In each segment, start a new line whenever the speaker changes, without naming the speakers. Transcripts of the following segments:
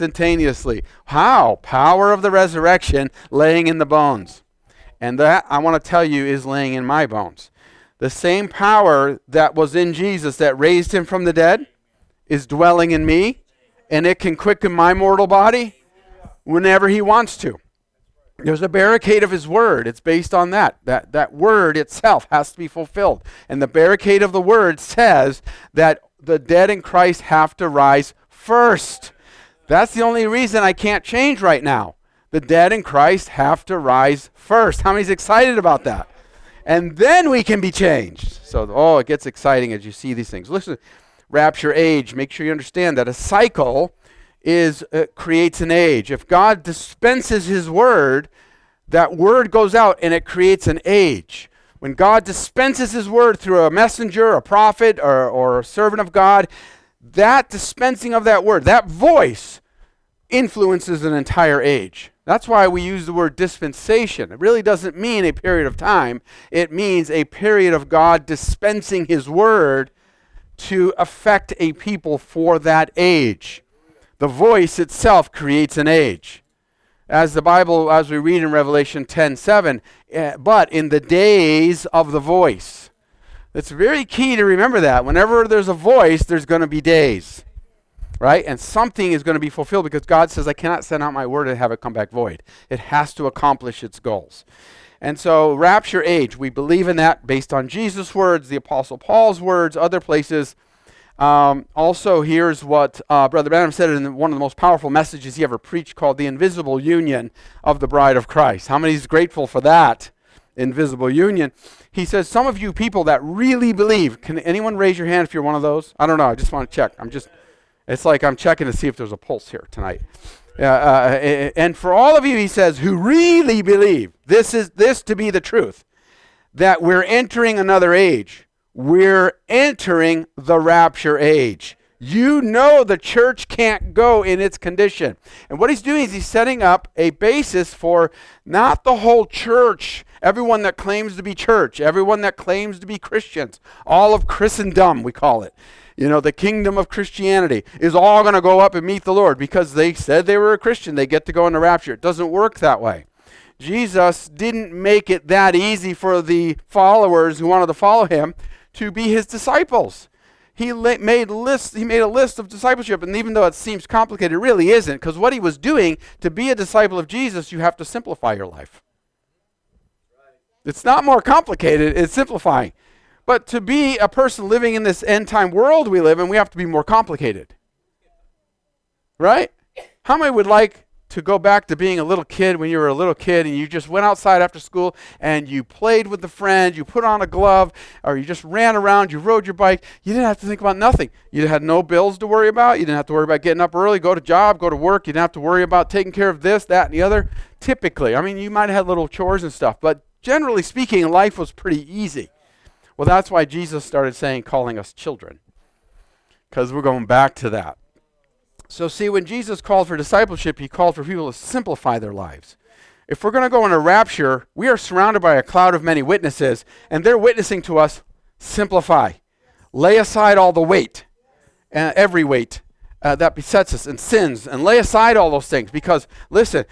instantaneously. How? Power of the resurrection laying in the bones. And that, I want to tell you, is laying in my bones. The same power that was in Jesus that raised him from the dead is dwelling in me, and it can quicken my mortal body whenever he wants to. There's a barricade of his word. It's based on that. That word itself has to be fulfilled. And the barricade of the word says that the dead in Christ have to rise first. That's the only reason I can't change right now. The dead in Christ have to rise first. How many's excited about that? And then we can be changed. So, it gets exciting as you see these things. Listen, rapture age. Make sure you understand that a cycle creates an age. If God dispenses his word, that word goes out and it creates an age. When God dispenses his word through a messenger, a prophet, or a servant of God, that dispensing of that word, that voice, influences an entire age. That's why we use the word dispensation. It really doesn't mean a period of time. It means a period of God dispensing his word to affect a people for that age. The voice itself creates an age. As the Bible, as we read in Revelation 10:7, but in the days of the voice. It's very key to remember that. Whenever there's a voice, there's going to be days. Right? And something is going to be fulfilled because God says, I cannot send out my word and have it come back void. It has to accomplish its goals. And so, rapture age, we believe in that based on Jesus' words, the Apostle Paul's words, other places. Also, here's what Brother Branham said in one of the most powerful messages he ever preached called The Invisible Union of the Bride of Christ. How many is grateful for that invisible union? He says, some of you people that really believe, can anyone raise your hand if you're one of those? I don't know, I just want to check. It's like I'm checking to see if there's a pulse here tonight. And for all of you, he says, who really believe this to be the truth, that we're entering another age. We're entering the rapture age. You know the church can't go in its condition. And what he's doing is he's setting up a basis for not the whole church, everyone that claims to be church, everyone that claims to be Christians, all of Christendom, we call it. You know, the kingdom of Christianity is all going to go up and meet the Lord because they said they were a Christian. They get to go in the rapture. It doesn't work that way. Jesus didn't make it that easy for the followers who wanted to follow him to be his disciples. He made a list of discipleship, and even though it seems complicated, it really isn't, because what he was doing, to be a disciple of Jesus, you have to simplify your life. It's not more complicated, it's simplifying. But to be a person living in this end-time world we live in, we have to be more complicated. Right? How many would like to go back to being a little kid when you were a little kid and you just went outside after school and you played with the friends, you put on a glove, or you just ran around, you rode your bike. You didn't have to think about nothing. You had no bills to worry about. You didn't have to worry about getting up early, go to job, go to work. You didn't have to worry about taking care of this, that, and the other. Typically. I mean, you might have had little chores and stuff, but generally speaking, life was pretty easy. Well, that's why Jesus started calling us children, because we're going back to that. So see, when Jesus called for discipleship, he called for people to simplify their lives. If we're going to go in a rapture, we are surrounded by a cloud of many witnesses, and they're witnessing to us, simplify. Lay aside all the weight, every weight that besets us, and sins, and lay aside all those things. Because, listen,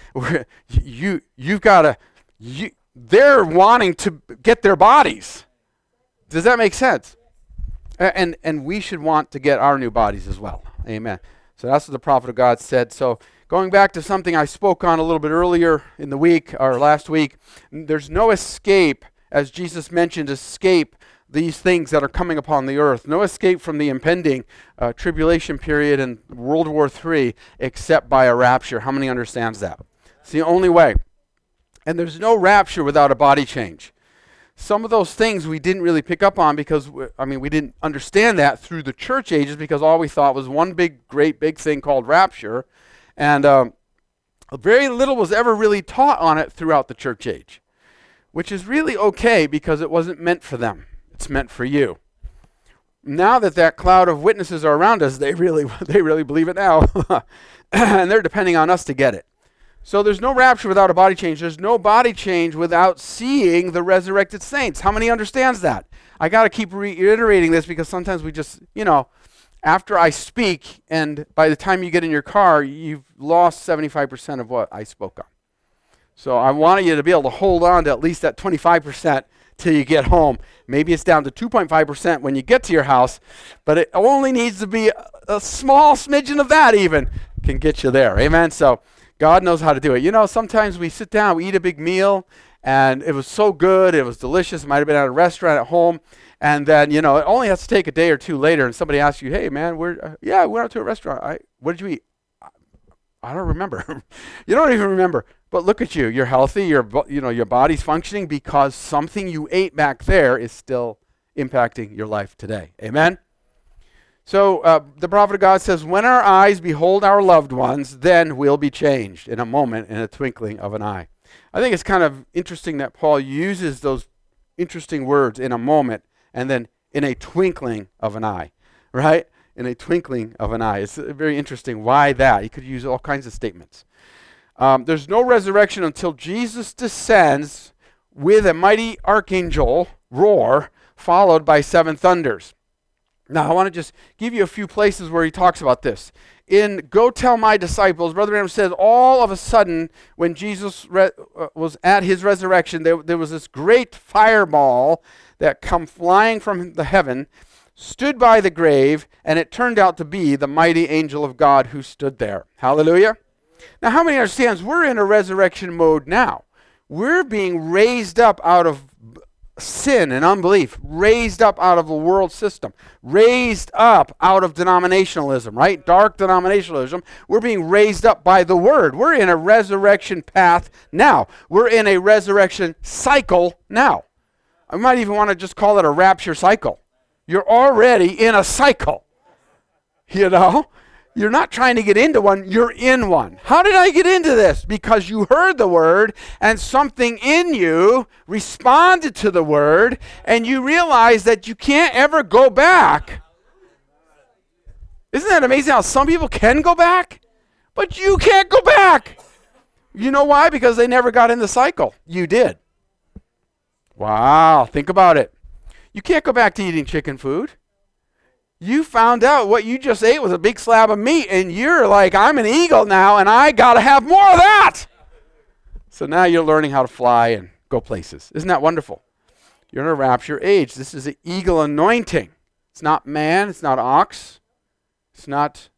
they're wanting to get their bodies. Does that make sense? And we should want to get our new bodies as well. Amen. So that's what the prophet of God said. So going back to something I spoke on a little bit earlier in the week, or last week, there's no escape, as Jesus mentioned, escape these things that are coming upon the earth. No escape from the impending tribulation period and World War III except by a rapture. How many understands that? It's the only way. And there's no rapture without a body change. Some of those things we didn't really pick up on because, we didn't understand that through the church ages because all we thought was one great big thing called rapture. And very little was ever really taught on it throughout the church age, which is really okay because it wasn't meant for them. It's meant for you. Now that cloud of witnesses are around us, they really believe it now. And they're depending on us to get it. So there's no rapture without a body change. There's no body change without seeing the resurrected saints. How many understands that? I got to keep reiterating this because sometimes we just, after I speak, and by the time you get in your car, you've lost 75% of what I spoke on. So I wanted you to be able to hold on to at least that 25% till you get home. Maybe it's down to 2.5% when you get to your house, but it only needs to be a small smidgen of that even can get you there. Amen? So God knows how to do it. You know, sometimes we sit down, we eat a big meal, and it was so good, it was delicious. It might have been at a restaurant at home, and then, you know, it only has to take a day or two later, and somebody asks you, hey, man, we went out to a restaurant. What did you eat? I don't remember. You don't even remember. But look at you. You're healthy. Your body's functioning because something you ate back there is still impacting your life today. Amen? So the prophet of God says, when our eyes behold our loved ones, then we'll be changed in a moment, in a twinkling of an eye. I think it's kind of interesting that Paul uses those interesting words, in a moment, and then in a twinkling of an eye, right? In a twinkling of an eye. It's very interesting. Why that? He could use all kinds of statements. There's no resurrection until Jesus descends with a mighty archangel roar, followed by 7 thunders. Now, I want to just give you a few places where he talks about this. In Go Tell My Disciples, Brother Branham says, all of a sudden, when Jesus was at his resurrection, there was this great fireball that come flying from the heaven, stood by the grave, and it turned out to be the mighty angel of God who stood there. Hallelujah. Now, how many understands we're in a resurrection mode now? We're being raised up out of sin and unbelief, raised up out of the world system, raised up out of denominationalism, right? Dark denominationalism. We're being raised up by the Word. We're in a resurrection path now. We're in a resurrection cycle now. I might even want to just call it a rapture cycle. You're already in a cycle. You know? You're not trying to get into one, you're in one. How did I get into this? Because you heard the word and something in you responded to the word and you realize that you can't ever go back. Isn't that amazing how some people can go back? But you can't go back. You know why? Because they never got in the cycle. You did. Wow, think about it. You can't go back to eating chicken food. You found out what you just ate was a big slab of meat, and you're like, I'm an eagle now, and I got to have more of that. So now you're learning how to fly and go places. Isn't that wonderful? You're in a rapture age. This is the eagle anointing. It's not man. It's not ox. It's not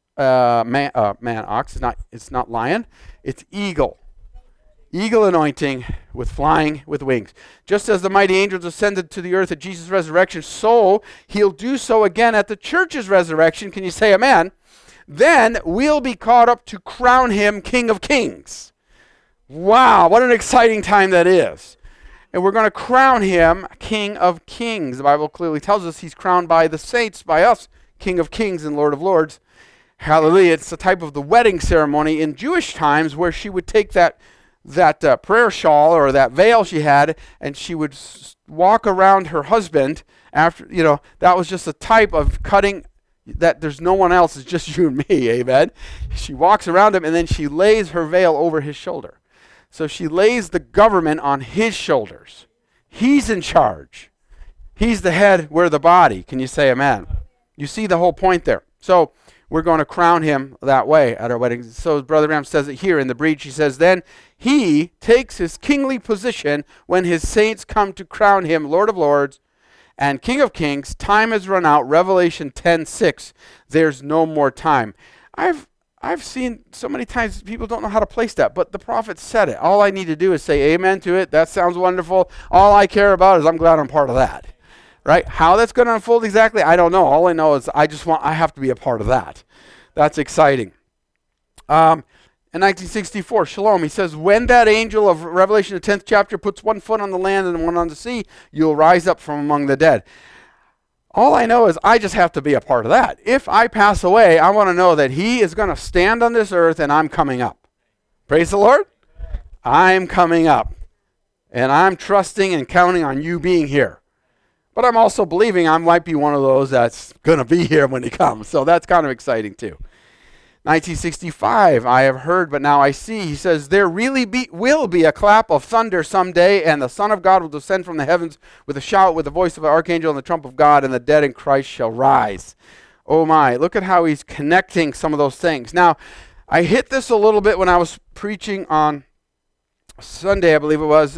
ox. It's not lion. It's eagle. Eagle anointing with flying with wings. Just as the mighty angels ascended to the earth at Jesus' resurrection, so he'll do so again at the church's resurrection. Can you say amen? Then we'll be caught up to crown him King of Kings. Wow, what an exciting time that is. And we're going to crown him King of Kings. The Bible clearly tells us he's crowned by the saints, by us, King of Kings and Lord of Lords. Hallelujah. It's a type of the wedding ceremony in Jewish times where she would take that prayer shawl or that veil she had, and she would walk around her husband after, that was just a type of cutting that there's no one else, it's just you and me, amen? She walks around him, and then she lays her veil over his shoulder. So she lays the government on his shoulders. He's in charge. He's the head, we're the body. Can you say amen? You see the whole point there. So we're going to crown him that way at our wedding. So Brother Branham says it here in the breach. He says, then he takes his kingly position when his saints come to crown him Lord of Lords and King of Kings. Time has run out. Revelation 10:6. There's no more time. I've seen so many times people don't know how to place that, but the prophet said it. All I need to do is say amen to it. That sounds wonderful. All I care about is I'm glad I'm part of that. Right? How that's going to unfold exactly, I don't know. All I know is I have to be a part of that. That's exciting. In 1964, Shalom, he says, when that angel of Revelation, the 10th chapter, puts one foot on the land and one on the sea, you'll rise up from among the dead. All I know is I just have to be a part of that. If I pass away, I want to know that he is going to stand on this earth and I'm coming up. Praise the Lord. I'm coming up. And I'm trusting and counting on you being here. But I'm also believing I might be one of those that's going to be here when he comes. So that's kind of exciting too. 1965, I have heard, but now I see. He says, there really will be a clap of thunder someday, and the Son of God will descend from the heavens with a shout, with the voice of an archangel and the trump of God, and the dead in Christ shall rise. Oh my, look at how he's connecting some of those things. Now, I hit this a little bit when I was preaching on Sunday, I believe it was.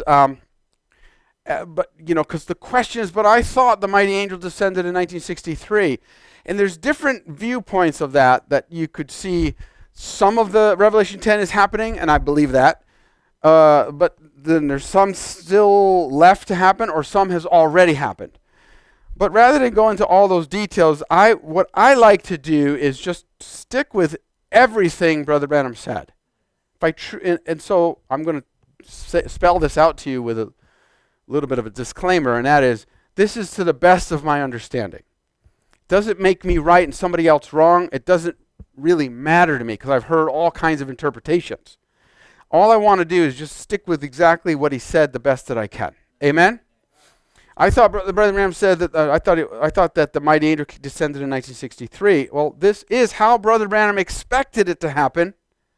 But, because the question is, but I thought the mighty angel descended in 1963. And there's different viewpoints of that you could see. Some of the Revelation 10 is happening, and I believe that. But then there's some still left to happen, or some has already happened. But rather than go into all those details, what I like to do is just stick with everything Brother Branham said. And so I'm going to spell this out to you with a little bit of a disclaimer, and that is, this is to the best of my understanding. Does it make me right and somebody else wrong? It doesn't really matter to me, because I've heard all kinds of interpretations. All I want to do is just stick with exactly what he said the best that I can. Amen? I thought Brother Branham said that I thought that the mighty angel descended in 1963. Well, this is how Brother Branham expected it to happen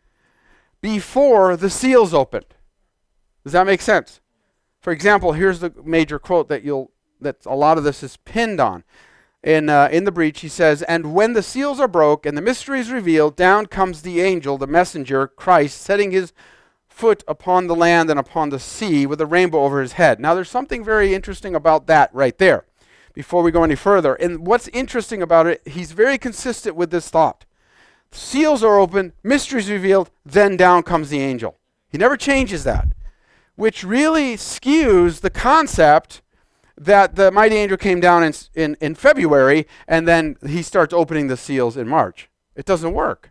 before the seals opened. Does that make sense? For example, here's the major quote that a lot of this is pinned on. In the breach, he says, "And when the seals are broke and the mystery is revealed, down comes the angel, the messenger, Christ, setting his foot upon the land and upon the sea with a rainbow over his head." Now, there's something very interesting about that right there before we go any further. And what's interesting about it, he's very consistent with this thought. Seals are open, mysteries revealed, then down comes the angel. He never changes that, which really skews the concept that the mighty angel came down in February, and then he starts opening the seals in March. It doesn't work.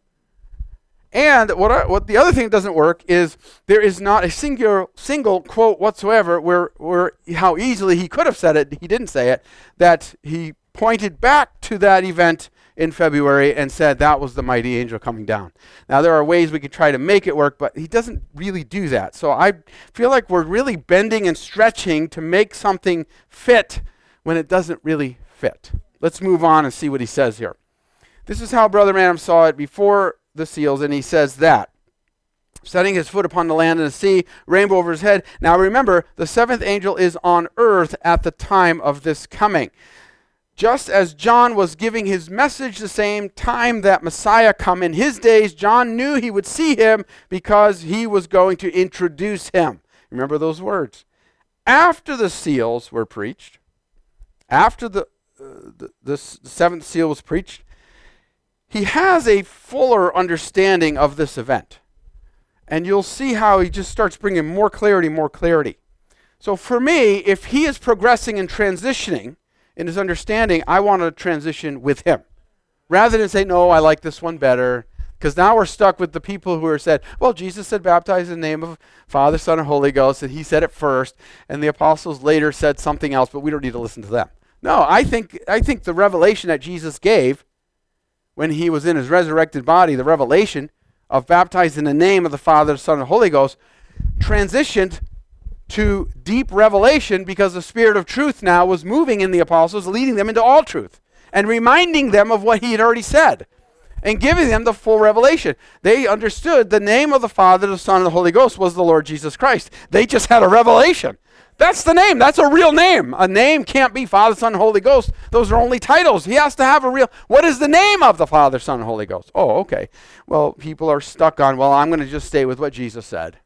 And what the other thing that doesn't work is there is not a single quote whatsoever where how easily he could have said it, he didn't say it, that he pointed back to that event in February and said that was the mighty angel coming down. Now, there are ways we could try to make it work, but he doesn't really do that. So I feel like we're really bending and stretching to make something fit when it doesn't really fit. Let's move on and see what he says here. This is how Brother Branham saw it before the seals, and he says that, setting his foot upon the land and the sea, rainbow over his head. Now remember, the seventh angel is on earth at the time of this coming. Just as John was giving his message the same time that Messiah come in his days, John knew he would see him because he was going to introduce him. Remember those words. After the seals were preached, after the seventh seal was preached, he has a fuller understanding of this event. And you'll see how he just starts bringing more clarity. So for me, if he is progressing and transitioning in his understanding, I want to transition with him. Rather than say, no, I like this one better. Because now we're stuck with the people who are said, well, Jesus said baptize in the name of Father, Son, and Holy Ghost, and he said it first, and the apostles later said something else, but we don't need to listen to them. No, I think the revelation that Jesus gave when he was in his resurrected body, the revelation of baptized in the name of the Father, Son, and Holy Ghost, transitioned to deep revelation because the Spirit of truth now was moving in the apostles, leading them into all truth and reminding them of what he had already said and giving them the full revelation. They understood the name of the Father, the Son, and the Holy Ghost was the Lord Jesus Christ. They just had a revelation. That's the name. That's a real name. A name can't be Father, Son, and Holy Ghost. Those are only titles. He has to have a real... What is the name of the Father, Son, and Holy Ghost? Oh, okay. Well, people are stuck on, well, I'm going to just stay with what Jesus said.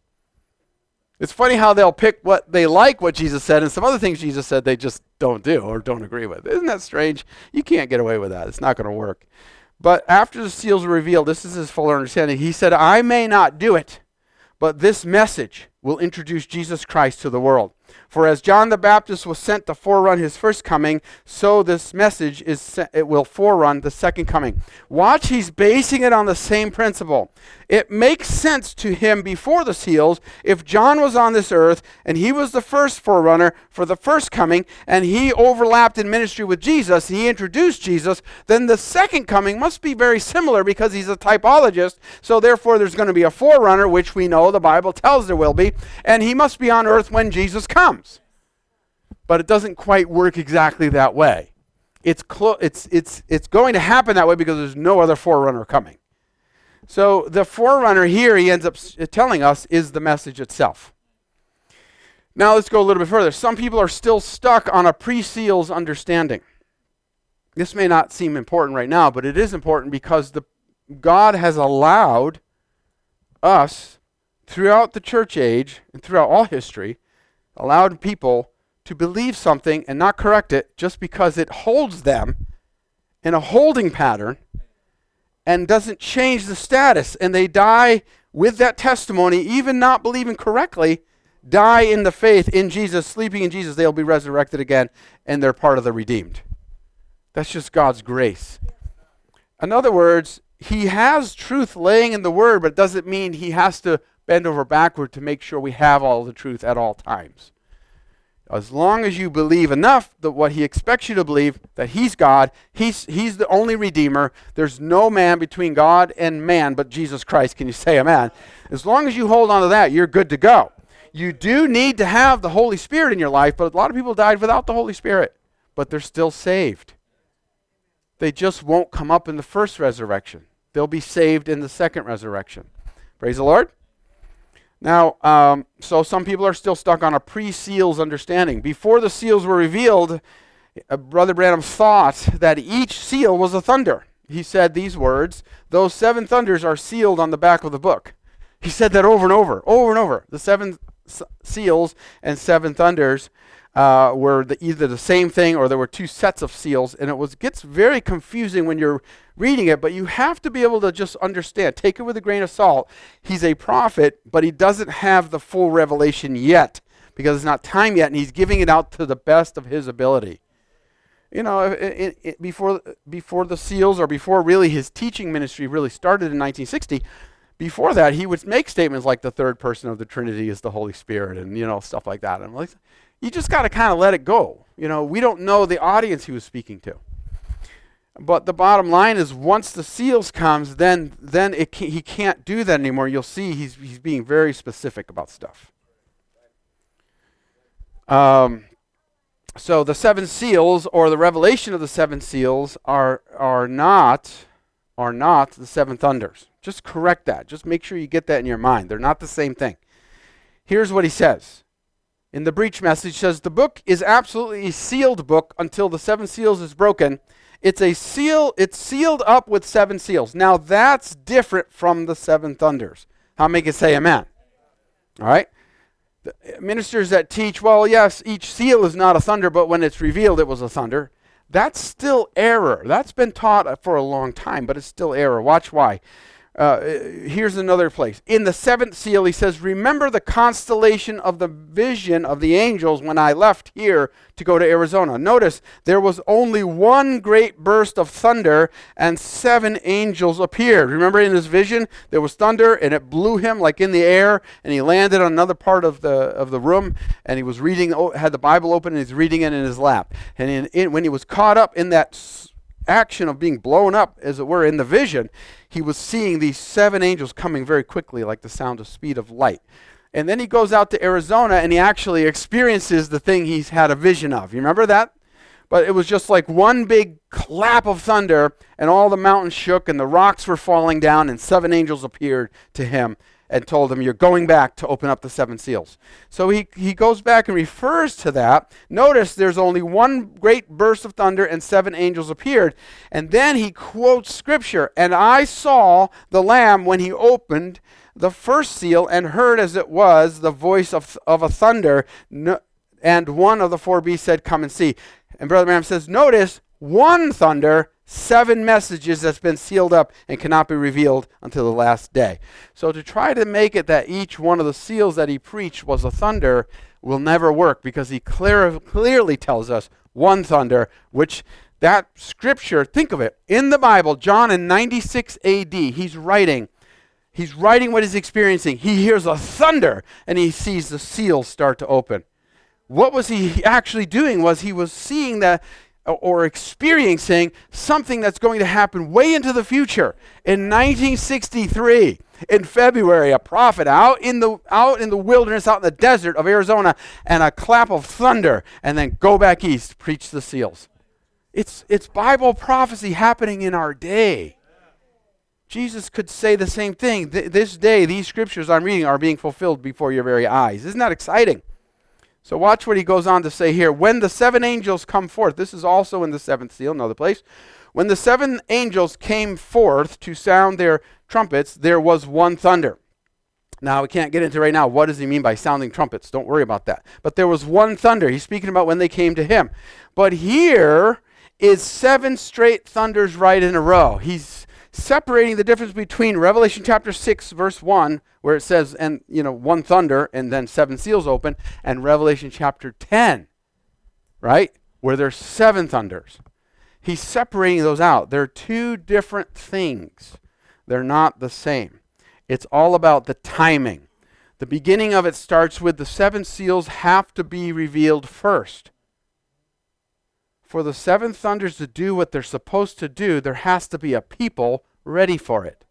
It's funny how they'll pick what they like what Jesus said, and some other things Jesus said they just don't do or don't agree with. Isn't that strange? You can't get away with that. It's not going to work. But after the seals were revealed, this is his fuller understanding. He said, I may not do it, but this message will introduce Jesus Christ to the world. For as John the Baptist was sent to forerun his first coming, so this message it will forerun the second coming. Watch, he's basing it on the same principle. It makes sense to him before the seals. If John was on this earth and he was the first forerunner for the first coming and he overlapped in ministry with Jesus, he introduced Jesus, then the second coming must be very similar because he's a typologist. So therefore there's going to be a forerunner, which we know the Bible tells there will be, and he must be on earth when Jesus comes. But it doesn't quite work exactly that way. It's going to happen that way because there's no other forerunner coming. So the forerunner here, he ends up telling us, is the message itself. Now let's go a little bit further. Some people are still stuck on a pre-seals understanding. This may not seem important right now, but it is important because God has allowed us throughout the church age and throughout all history, allowed people to believe something and not correct it just because it holds them in a holding pattern and doesn't change the status. And they die with that testimony, even not believing correctly, die in the faith in Jesus, sleeping in Jesus. They'll be resurrected again, and they're part of the redeemed. That's just God's grace. In other words, he has truth laying in the word, but it doesn't mean he has to bend over backward to make sure we have all the truth at all times. As long as you believe enough that what he expects you to believe, that he's God, he's the only Redeemer, there's no man between God and man but Jesus Christ. Can you say amen? As long as you hold on to that, you're good to go. You do need to have the Holy Spirit in your life, but a lot of people died without the Holy Spirit, but they're still saved. They just won't come up in the first resurrection. They'll be saved in the second resurrection. Praise the Lord. Now, so some people are still stuck on a pre-seals understanding. Before the seals were revealed, Brother Branham thought that each seal was a thunder. He said these words, "Those 7 thunders are sealed on the back of the book." He said that over and over, over and over. The 7 seals and 7 thunders were either the same thing or there were 2 sets of seals, and gets very confusing when you're reading it, but you have to be able to just understand. Take it with a grain of salt. He's a prophet, but he doesn't have the full revelation yet because it's not time yet, and he's giving it out to the best of his ability. You know, before the seals, or before really his teaching ministry really started in 1960, before that, he would make statements like the third person of the Trinity is the Holy Spirit, and, you know, stuff like that. And I'm like, you just got to kind of let it go. You know, we don't know the audience he was speaking to. But the bottom line is, once the seals comes, then he can't do that anymore. You'll see he's being very specific about stuff. So the 7 seals, or the revelation of the 7 seals, are not the 7 thunders. Just correct that. Just make sure you get that in your mind. They're not the same thing. Here's what he says. In the Breach Message, says, the book is absolutely a sealed book until the 7 seals is broken. It's a seal. It's sealed up with 7 seals. Now that's different from the 7 thunders. How many can say amen? All right. The ministers that teach, well, yes, each seal is not a thunder, but when it's revealed, it was a thunder. That's still error. That's been taught for a long time, but it's still error. Watch why. Here's another place. In the 7th seal, he says, remember the constellation of the vision of the angels when I left here to go to Arizona. Notice there was only one great burst of thunder and 7 angels appeared. Remember in his vision, there was thunder and it blew him like in the air, and he landed on another part of the room, and he was reading, had the Bible open, and he's reading it in his lap. And when he was caught up in that action of being blown up, as it were, in the vision, he was seeing these 7 angels coming very quickly, like the sound of speed of light. And then he goes out to Arizona, and he actually experiences the thing he's had a vision of. You remember that? But it was just like one big clap of thunder, and all the mountains shook, and the rocks were falling down, and 7 angels appeared to him and told him, you're going back to open up the 7 seals. So he goes back and refers to that. Notice there's only one great burst of thunder and 7 angels appeared. And then he quotes scripture. And I saw the Lamb when he opened the first seal and heard as it was the voice of a thunder. And one of the 4 beasts said, come and see. And Brother Branham says, notice one thunder, 7 messages that's been sealed up and cannot be revealed until the last day. So to try to make it that each one of the seals that he preached was a thunder will never work, because he clearly tells us one thunder, which that scripture, think of it, in the Bible, John in 96 AD, he's writing what he's experiencing. He hears a thunder and he sees the seals start to open. What was he actually doing? He was seeing that, or experiencing something that's going to happen way into the future. In 1963, in February, a prophet out in the wilderness, out in the desert of Arizona, and a clap of thunder, and then go back east, preach the seals. It's Bible prophecy happening in our day. Jesus could say the same thing. This day, these scriptures I'm reading are being fulfilled before your very eyes. Isn't that exciting? So watch what he goes on to say here. When the seven angels come forth, this is also in the seventh seal, another place. When the seven angels came forth to sound their trumpets, there was one thunder. Now, we can't get into right now, what does he mean by sounding trumpets? Don't worry about that. But there was one thunder. He's speaking about when they came to him. But here is seven straight thunders right in a row. He's separating the difference between Revelation chapter 6, verse 1, where it says, and one thunder, and then seven seals open, and Revelation chapter 10, right, where there's seven thunders. He's separating those out. They're two different things. They're not the same. It's all about the timing. The beginning of it starts with the seven seals have to be revealed first. For the seven thunders to do what they're supposed to do, there has to be a people ready for it.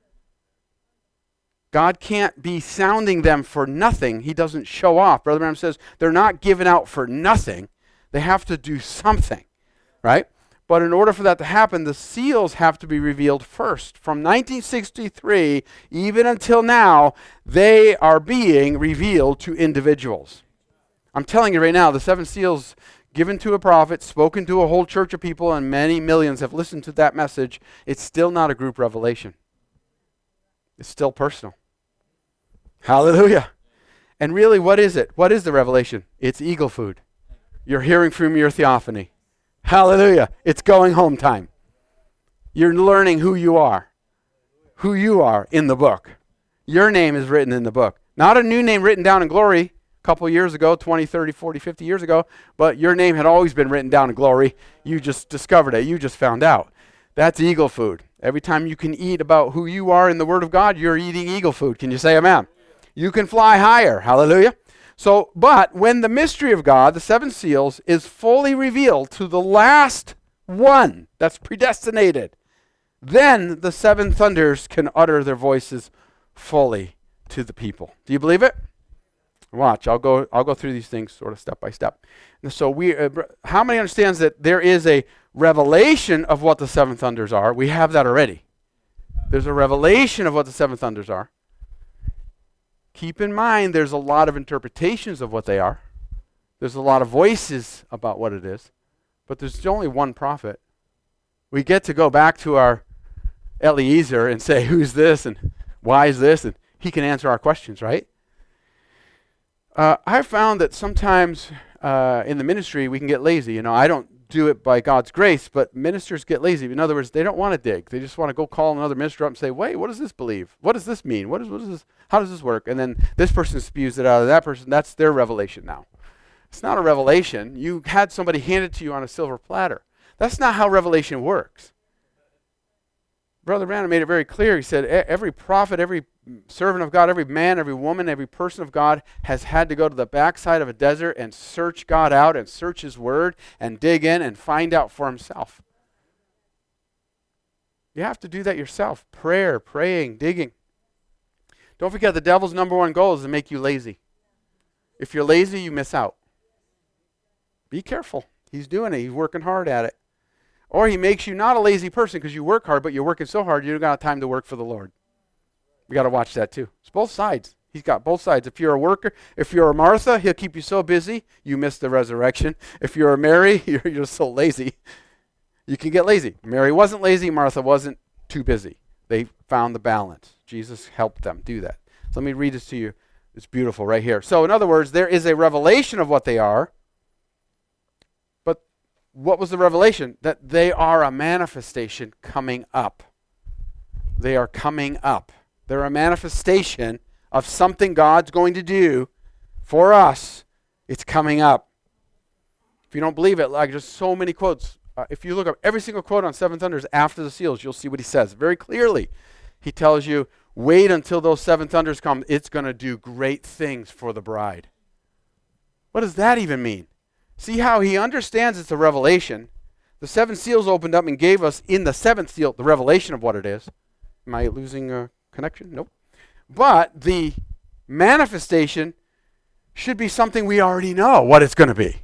God can't be sounding them for nothing. He doesn't show off. Brother Branham says they're not given out for nothing. They have to do something, right? But in order for that to happen, the seals have to be revealed first. From 1963, even until now, they are being revealed to individuals. I'm telling you right now, the seven seals given to a prophet, spoken to a whole church of people, and many millions have listened to that message, it's still not a group revelation. It's still personal. Hallelujah. And really, what is it? What is the revelation? It's eagle food. You're hearing from your theophany. Hallelujah. It's going home time. You're learning who you are in the book. Your name is written in the book. Not a new name written down in glory a couple years ago, 20, 30, 40, 50 years ago, but your name had always been written down in glory. You just discovered it. You just found out. That's eagle food. Every time you can eat about who you are in the Word of God, you're eating eagle food. Can you say amen? You can fly higher. Hallelujah. So, but when the mystery of God, the seven seals, is fully revealed to the last one that's predestinated, then the seven thunders can utter their voices fully to the people. Do you believe it? Watch, I'll go through these things sort of step by step. And so how many understands that there is a revelation of what the seven thunders are? We have that already. There's a revelation of what the seven thunders are. Keep in mind, there's a lot of interpretations of what they are. There's a lot of voices about what it is. But there's only one prophet. We get to go back to our Eliezer and say, who's this and why is this? And he can answer our questions, right? I've found that sometimes in the ministry we can get lazy. I don't do it by God's grace, but ministers get lazy. In other words, they don't want to dig. They just want to go call another minister up and say, wait, what does this believe? What does this mean? What is this? How does this work? And then this person spews it out of that person. That's their revelation now. It's not a revelation. You had somebody hand it to you on a silver platter. That's not how revelation works. Brother Branham made it very clear. He said every prophet, every servant of God, every man, every woman, every person of God has had to go to the backside of a desert and search God out and search His Word and dig in and find out for himself. You have to do that yourself. Prayer, praying, digging. Don't forget the devil's number one goal is to make you lazy. If you're lazy, you miss out. Be careful. He's doing it. He's working hard at it. Or he makes you not a lazy person because you work hard, but you're working so hard you don't got time to work for the Lord. We got to watch that too. It's both sides. He's got both sides. If you're a worker, if you're a Martha, he'll keep you so busy, you miss the resurrection. If you're a Mary, you're so lazy. You can get lazy. Mary wasn't lazy. Martha wasn't too busy. They found the balance. Jesus helped them do that. So let me read this to you. It's beautiful right here. So in other words, there is a revelation of what they are. But what was the revelation? That they are a manifestation coming up. They are coming up. They're a manifestation of something God's going to do for us. It's coming up. If you don't believe it, like just so many quotes. If you look up every single quote on Seven Thunders after the seals, you'll see what he says very clearly. He tells you, wait until those seven thunders come. It's going to do great things for the bride. What does that even mean? See how he understands it's a revelation. The seven seals opened up and gave us in the seventh seal the revelation of what it is. Am I losing a connection? Nope. But the manifestation should be something we already know what it's going to be.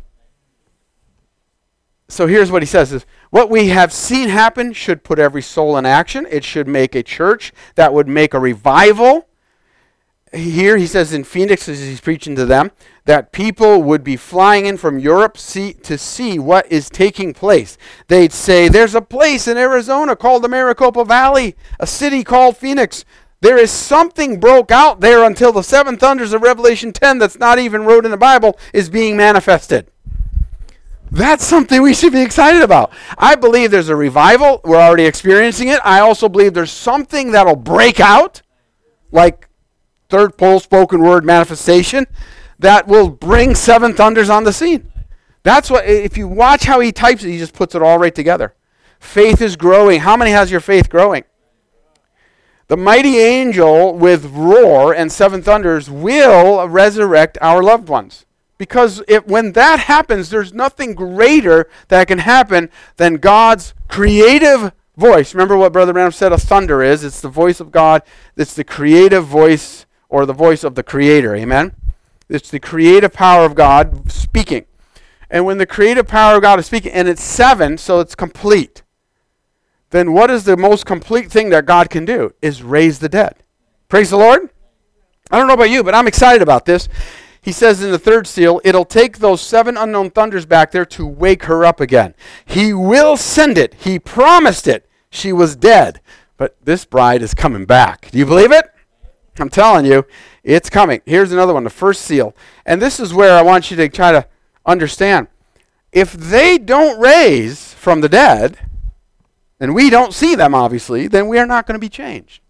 So here's what he says is, what we have seen happen should put every soul in action. It should make a church that would make a revival. here he says in Phoenix, as he's preaching to them, that people would be flying in from Europe to see what is taking place. They'd say, there's a place in Arizona called the Maricopa Valley, a city called Phoenix. There is something broke out there until the seven thunders of Revelation 10 that's not even wrote in the Bible is being manifested. That's something we should be excited about. I believe there's a revival. We're already experiencing it. I also believe there's something that'll break out, like third pole spoken word manifestation, that will bring seven thunders on the scene. That's what, if you watch how he types it, he just puts it all right together. Faith is growing. How many has your faith growing? The mighty angel with roar and seven thunders will resurrect our loved ones. Because when that happens, there's nothing greater that can happen than God's creative voice. Remember what Brother Branham said a thunder is? It's the voice of God. It's the creative voice, or the voice of the Creator. Amen? It's the creative power of God speaking. And when the creative power of God is speaking, and it's seven, so it's complete, then what is the most complete thing that God can do? Is raise the dead. Praise the Lord. I don't know about you, but I'm excited about this. He says in the third seal, it'll take those seven unknown thunders back there to wake her up again. He will send it. He promised it. She was dead, but this bride is coming back. Do you believe it? I'm telling you, it's coming. Here's another one, the first seal. And this is where I want you to try to understand. If they don't raise from the dead, and we don't see them, obviously, then we are not going to be changed.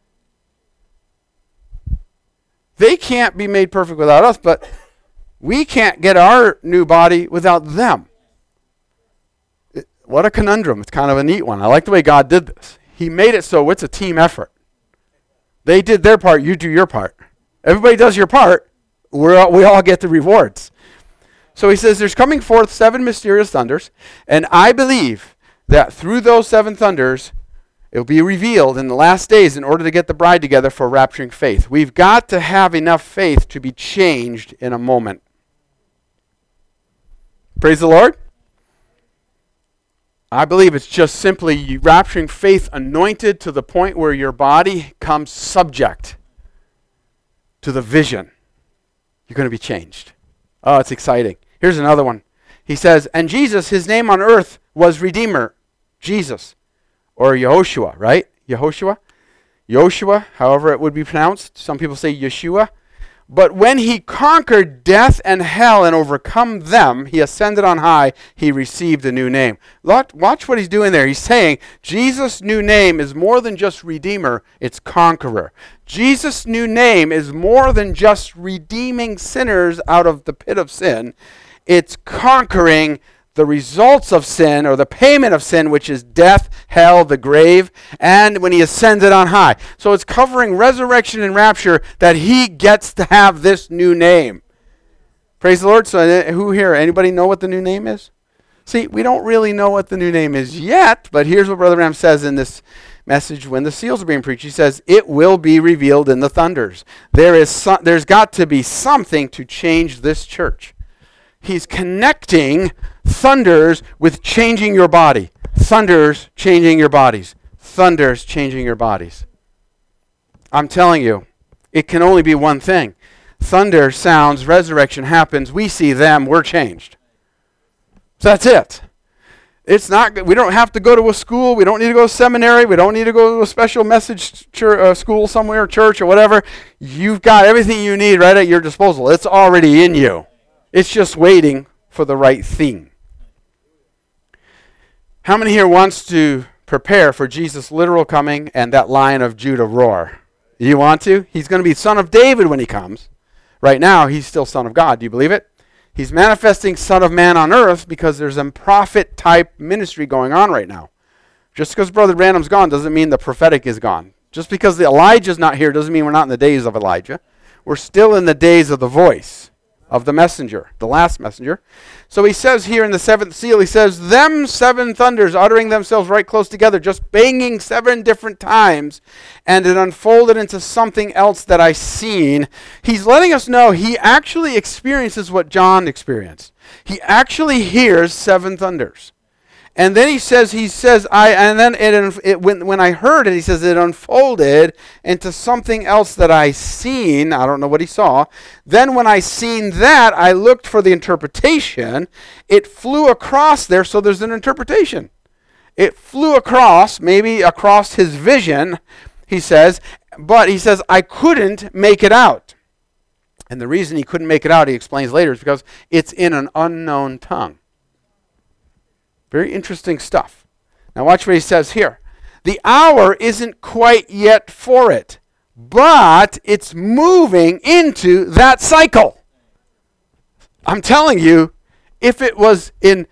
They can't be made perfect without us, but we can't get our new body without them. What a conundrum. It's kind of a neat one. I like the way God did this. He made it so it's a team effort. They did their part, you do your part. Everybody does your part, we all get the rewards. So he says there's coming forth seven mysterious thunders, and I believe that through those seven thunders, it will be revealed in the last days in order to get the bride together for rapturing faith. We've got to have enough faith to be changed in a moment. Praise the Lord. I believe it's just simply rapturing faith anointed to the point where your body comes subject to the vision. You're going to be changed. Oh, it's exciting. Here's another one. He says, and Jesus, his name on earth was Redeemer, Jesus, or Yehoshua, right? Yehoshua? Yoshua, however it would be pronounced. Some people say Yeshua. But when he conquered death and hell and overcome them, he ascended on high, he received a new name. Watch what he's doing there. He's saying Jesus' new name is more than just Redeemer, it's Conqueror. Jesus' new name is more than just redeeming sinners out of the pit of sin. It's conquering the results of sin, or the payment of sin, which is death, hell, the grave, and when he ascended on high. So it's covering resurrection and rapture that he gets to have this new name. Praise the Lord. So who here, anybody know what the new name is? See, we don't really know what the new name is yet, but here's what Brother Branham says in this message when the seals are being preached. He says, it will be revealed in the thunders. There's got to be something to change this church. He's connecting thunders with changing your body. Thunders changing your bodies. Thunders changing your bodies. I'm telling you, it can only be one thing. Thunder sounds, resurrection happens, we see them, we're changed. So that's it. It's not. We don't have to go to a school. We don't need to go to seminary. We don't need to go to a special message school somewhere, church or whatever. You've got everything you need right at your disposal. It's already in you. It's just waiting for the right thing. How many here wants to prepare for Jesus' literal coming and that Lion of Judah roar? You want to? He's going to be Son of David when he comes. Right now, he's still Son of God. Do you believe it? He's manifesting Son of Man on earth because there's a prophet-type ministry going on right now. Just because Brother Branham's gone doesn't mean the prophetic is gone. Just because the Elijah's not here doesn't mean we're not in the days of Elijah. We're still in the days of the voice of the messenger, the last messenger. So he says here in the seventh seal, he says, them seven thunders uttering themselves right close together, just banging seven different times, and it unfolded into something else that I seen. He's letting us know he actually experiences what John experienced. He actually hears seven thunders. And then he says, when I heard it, he says it unfolded into something else that I seen. I don't know what he saw. Then when I seen that, I looked for the interpretation. It flew across there, so there's an interpretation. It flew across, maybe across his vision, he says, but he says, I couldn't make it out. And the reason he couldn't make it out, he explains later, is because it's in an unknown tongue. Very interesting stuff. Now watch what he says here. The hour isn't quite yet for it, but it's moving into that cycle. I'm telling you, if it was in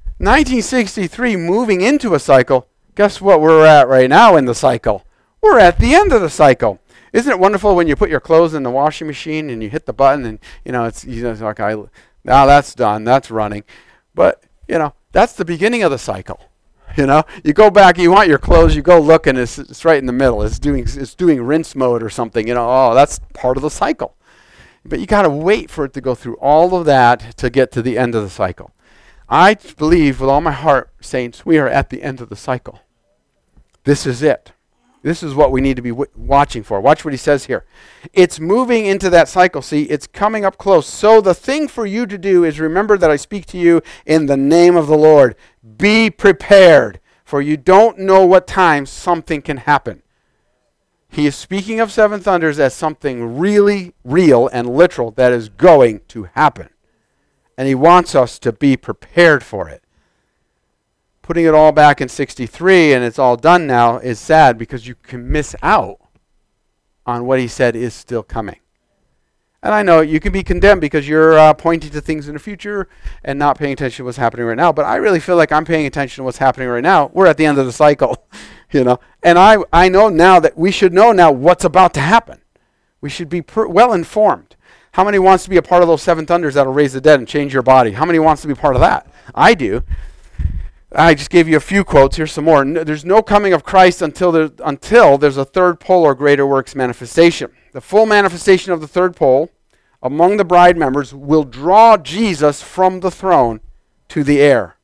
1963 moving into a cycle, guess what we're at right now in the cycle? We're at the end of the cycle. Isn't it wonderful when you put your clothes in the washing machine and you hit the button and it's like, now that's done, that's running. But that's the beginning of the cycle. You go back, you want your clothes, you go look, and it's right in the middle. It's doing rinse mode or something. That's part of the cycle. But you got to wait for it to go through all of that to get to the end of the cycle. I believe with all my heart, saints, we are at the end of the cycle. This is it. This is what we need to be watching for. Watch what he says here. It's moving into that cycle. See, it's coming up close. So the thing for you to do is remember that I speak to you in the name of the Lord. Be prepared, for you don't know what time something can happen. He is speaking of seven thunders as something really real and literal that is going to happen. And he wants us to be prepared for it. Putting it all back in 63 and it's all done now is sad because you can miss out on what he said is still coming. And I know you can be condemned because you're pointing to things in the future and not paying attention to what's happening right now. But I really feel like I'm paying attention to what's happening right now. We're at the end of the cycle, And I know now that we should know now what's about to happen. We should be well informed. How many wants to be a part of those seven thunders that'll raise the dead and change your body? How many wants to be part of that? I do. I just gave you a few quotes. Here's some more. There's no coming of Christ until there's a third pole or greater works manifestation. The full manifestation of the third pole among the bride members will draw Jesus from the throne to the air.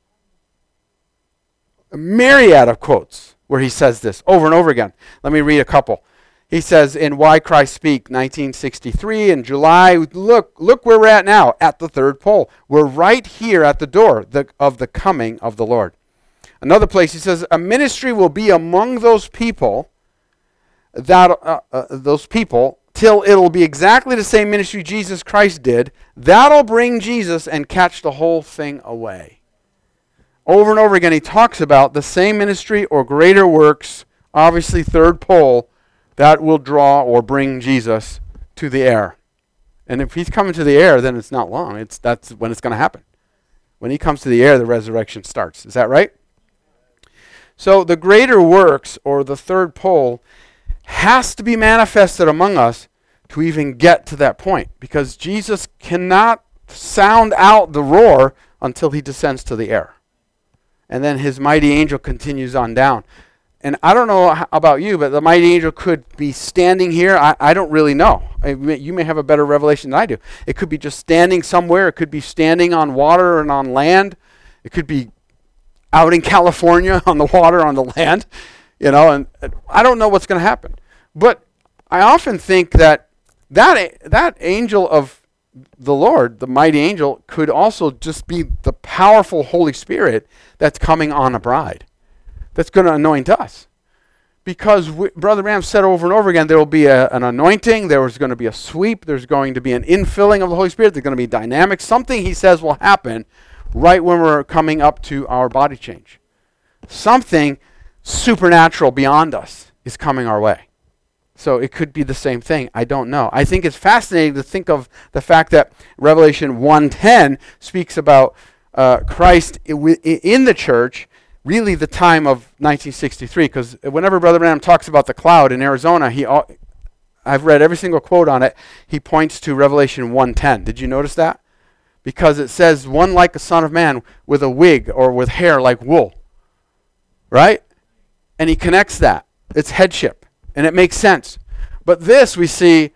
A myriad of quotes where he says this over and over again. Let me read a couple. He says in Why Christ Speak, 1963, in July, look where we're at now, at the third pole. We're right here at the door of the coming of the Lord. Another place, he says, a ministry will be among those people, till it'll be exactly the same ministry Jesus Christ did. That'll bring Jesus and catch the whole thing away. Over and over again, he talks about the same ministry or greater works, obviously third pole, that will draw or bring Jesus to the air. And if he's coming to the air, then it's not long. That's when it's going to happen. When he comes to the air, the resurrection starts. Is that right? So the greater works, or the third pole, has to be manifested among us to even get to that point. Because Jesus cannot sound out the roar until he descends to the air. And then his mighty angel continues on down. And I don't know about you, but the mighty angel could be standing here. I don't really know. You may have a better revelation than I do. It could be just standing somewhere. It could be standing on water and on land. It could be out in California on the water, on the land. And I don't know what's going to happen. But I often think that angel of the Lord, the mighty angel, could also just be the powerful Holy Spirit that's coming on a bride. That's going to anoint us. Because Brother Branham said over and over again, there will be an anointing, there's going to be a sweep, there's going to be an infilling of the Holy Spirit, there's going to be dynamics. Something, he says, will happen right when we're coming up to our body change. Something supernatural beyond us is coming our way. So it could be the same thing. I don't know. I think it's fascinating to think of the fact that Revelation 1:10 speaks about Christ in the church, really the time of 1963, because whenever Brother Branham talks about the cloud in Arizona, I've read every single quote on it, he points to Revelation 1:10. Did you notice that? Because it says, one like a son of man with a wig or with hair like wool. Right? And he connects that. It's headship. And it makes sense. But this, we see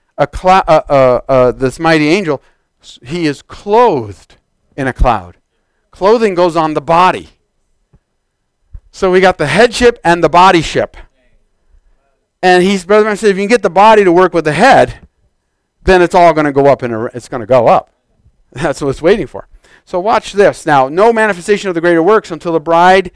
this mighty angel, he is clothed in a cloud. Clothing goes on the body. So we got the headship and the bodyship. And Brother Branham said, if you can get the body to work with the head, then it's all going to go up, and it's going to go up. That's what it's waiting for. So watch this. Now, no manifestation of the greater works until the bride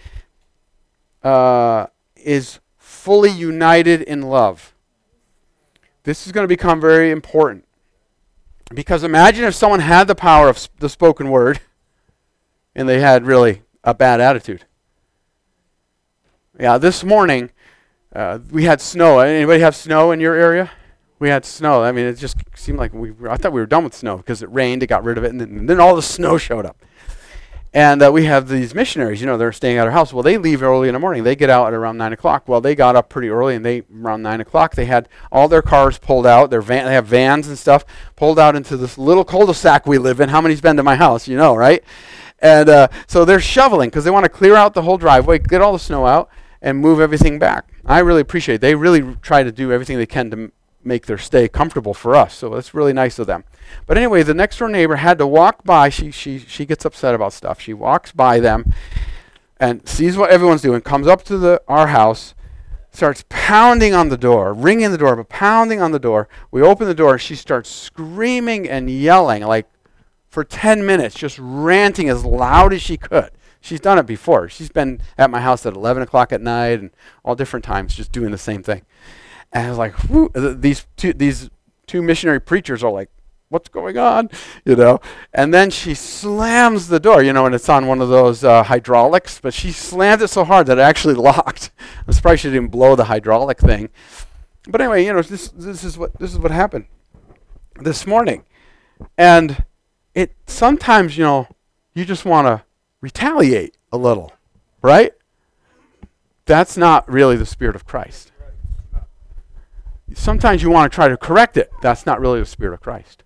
is fully united in love. This is going to become very important. Because imagine if someone had the power of the spoken word and they had really a bad attitude. Yeah, this morning we had snow. Anybody have snow in your area? We had snow. I mean, it just seemed like I thought we were done with snow because it rained, it got rid of it, and then all the snow showed up. And we have these missionaries, they're staying at our house. Well, they leave early in the morning. They get out at around 9 o'clock. Well, they got up pretty early, and around 9 o'clock, they had all their cars pulled out. They have vans and stuff pulled out into this little cul-de-sac we live in. How many's been to my house? You know, right? And so they're shoveling because they want to clear out the whole driveway, get all the snow out, and move everything back. I really appreciate it. They really try to do everything they can to make their stay comfortable for us. So that's really nice of them. But anyway, the next door neighbor had to walk by. She gets upset about stuff. She walks by them and sees what everyone's doing, comes up to our house, starts pounding on the door, ringing the door, but pounding on the door. We open the door. She starts screaming and yelling like for 10 minutes, just ranting as loud as she could. She's done it before. She's been at my house at 11 o'clock at night and all different times just doing the same thing. And I was like, whoo, these two missionary preachers are like, what's going on? And then she slams the door, and it's on one of those hydraulics, but she slammed it so hard that it actually locked. I'm surprised she didn't blow the hydraulic thing. But anyway, this is what happened this morning. And it sometimes, you just want to retaliate a little, right? That's not really the Spirit of Christ. Sometimes you want to try to correct it. That's not really the Spirit of Christ.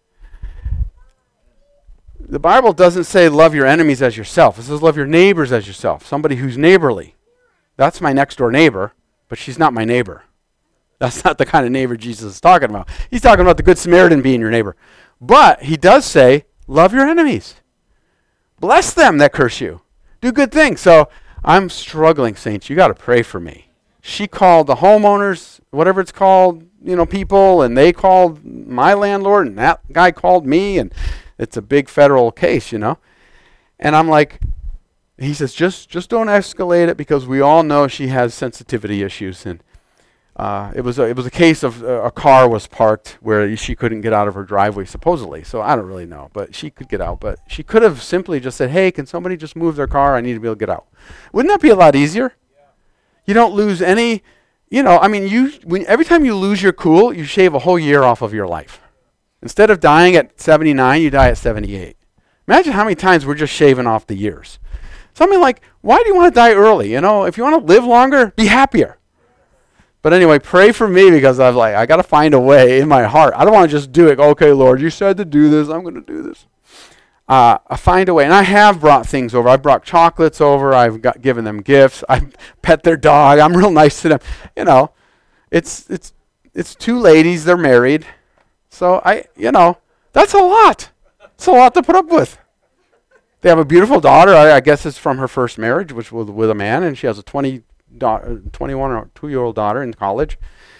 The Bible doesn't say love your enemies as yourself. It says love your neighbors as yourself. Somebody who's neighborly. That's my next door neighbor, but she's not my neighbor. That's not the kind of neighbor Jesus is talking about. He's talking about the Good Samaritan being your neighbor. But he does say love your enemies. Bless them that curse you. Do good things. So I'm struggling, saints. You got to pray for me. She called the homeowners, whatever it's called, people, and they called my landlord, and that guy called me, and it's a big federal case, And I'm like, he says, just don't escalate it because we all know she has sensitivity issues. And it was a case of a car was parked where she couldn't get out of her driveway, supposedly. So I don't really know, but she could get out. But she could have simply just said, hey, can somebody just move their car? I need to be able to get out. Wouldn't that be a lot easier? You don't lose any, every time you lose your cool, you shave a whole year off of your life. Instead of dying at 79, you die at 78. Imagine how many times we're just shaving off the years. Something like, why do you want to die early? If you want to live longer, be happier. But anyway, pray for me because I got to find a way in my heart. I don't want to just do it. Okay, Lord, you said to do this. I'm going to do this. I find a way. And I have brought things over. I've brought chocolates over. I've given them gifts. I pet their dog. I'm real nice to them. It's two ladies. They're married. So that's a lot. It's a lot to put up with. They have a beautiful daughter. I guess it's from her first marriage, which was with a man, and she has a 21 or 2-year-old daughter in college.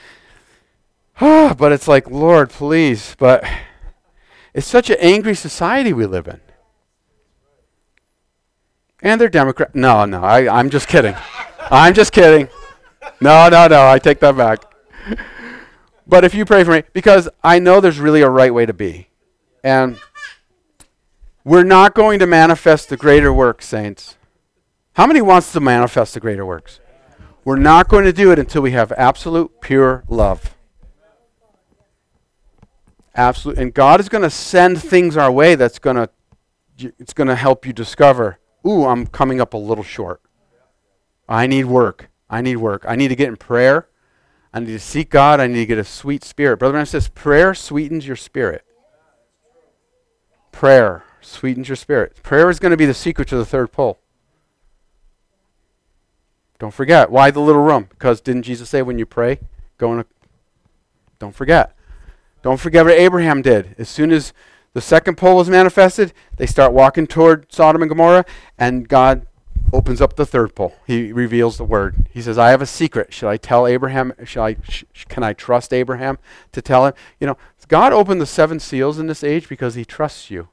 But it's like, Lord, please. But it's such an angry society we live in. And they're Democrat. No, I'm just kidding. I'm just kidding. No, I take that back. But if you pray for me, because I know there's really a right way to be. And we're not going to manifest the greater works, saints. How many wants to manifest the greater works? We're not going to do it until we have absolute pure love. Absolute, and God is going to send things our way it's going to help you discover, I'm coming up a little short. I need work. I need to get in prayer. I need to seek God. I need to get a sweet spirit. Brother Branham says prayer sweetens your spirit. Prayer sweetens your spirit. Prayer is going to be the secret to the third pull. Don't forget. Why the little room? Because didn't Jesus say when you pray, don't forget. Don't forget what Abraham did. As soon as the second pull was manifested, they start walking toward Sodom and Gomorrah, and God opens up the third pole. He reveals the word. He says, I have a secret. Should I tell Abraham? Can I trust Abraham to tell him? You know, God opened the 7 seals in this age because he trusts you.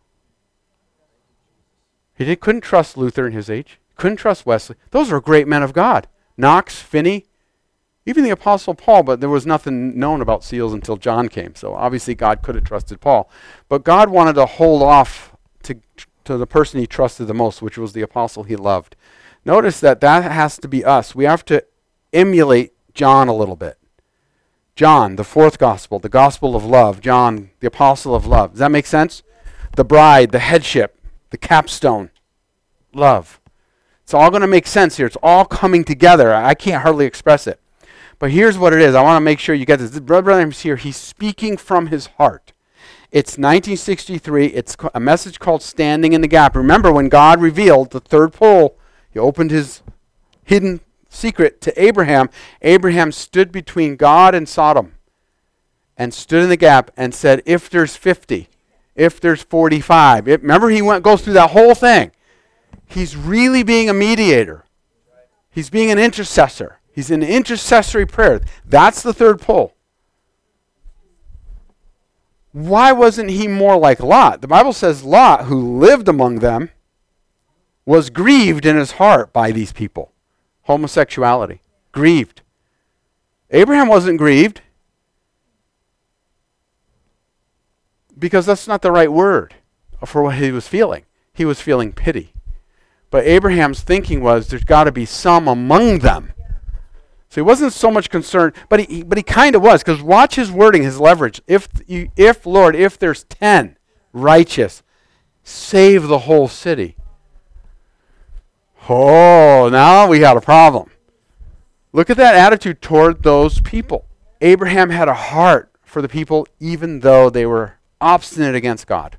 Couldn't trust Luther in his age. Couldn't trust Wesley. Those were great men of God. Knox, Finney, even the Apostle Paul, but there was nothing known about seals until John came. So obviously God could have trusted Paul. But God wanted to hold off to the person he trusted the most, which was the apostle he loved. Notice that has to be us. We have to emulate John a little bit. John, the 4th gospel, the gospel of love. John, the apostle of love. Does that make sense? The bride, the headship, the capstone, love. It's all going to make sense here. It's all coming together. I can't hardly express it. But here's what it is. I want to make sure you get this. Brother Branham's here. He's speaking from his heart. It's 1963. It's a message called Standing in the Gap. Remember when God revealed the third pole, he opened his hidden secret to Abraham. Abraham stood between God and Sodom and stood in the gap and said, if there's 50, if there's 45. Remember, he goes through that whole thing. He's really being a mediator. He's being an intercessor. He's in intercessory prayer. That's the third pole. Why wasn't he more like Lot? The Bible says Lot, who lived among them, was grieved in his heart by these people. Homosexuality. Grieved. Abraham wasn't grieved because that's not the right word for what he was feeling. He was feeling pity. But Abraham's thinking was there's got to be some among them. So he wasn't so much concerned, but he kind of was, because watch his wording, his leverage. If Lord, if there's 10 righteous, save the whole city. Oh, now we got a problem. Look at that attitude toward those people. Abraham had a heart for the people, even though they were obstinate against God.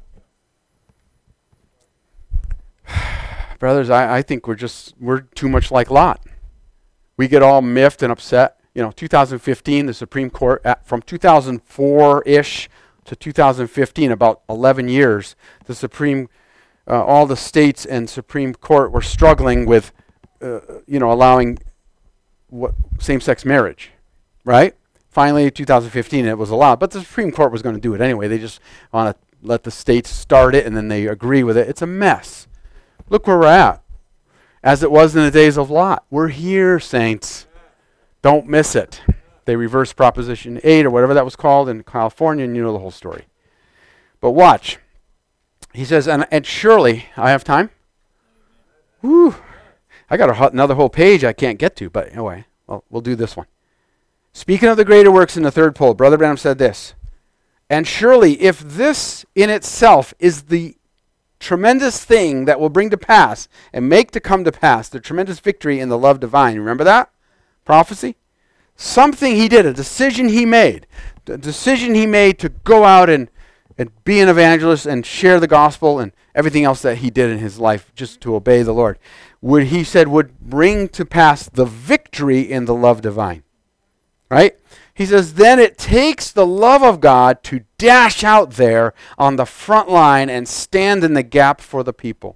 Brothers, I think we're too much like Lot. We get all miffed and upset. 2015, the Supreme Court, from 2004-ish to 2015, about 11 years, all the states and Supreme Court were struggling with, allowing same-sex marriage, right? Finally, 2015, it was allowed, but the Supreme Court was going to do it anyway. They just want to let the states start it, and then they agree with it. It's a mess. Look where we're at. As it was in the days of Lot. We're here, saints. Don't miss it. They reversed Proposition 8 or whatever that was called in California, and you know the whole story. But watch. He says, and surely, I have time? Whew. I got another whole page I can't get to, but anyway, we'll do this one. Speaking of the greater works in the third pole, Brother Branham said this, and surely if this in itself is the tremendous thing that will bring to pass and make to come to pass the tremendous victory in the love divine. Remember that? Prophecy? Something he did, a decision he made. The decision he made to go out and be an evangelist and share the gospel and everything else that he did in his life just to obey the Lord. Would bring to pass the victory in the love divine. Right? He says, then it takes the love of God to dash out there on the front line and stand in the gap for the people.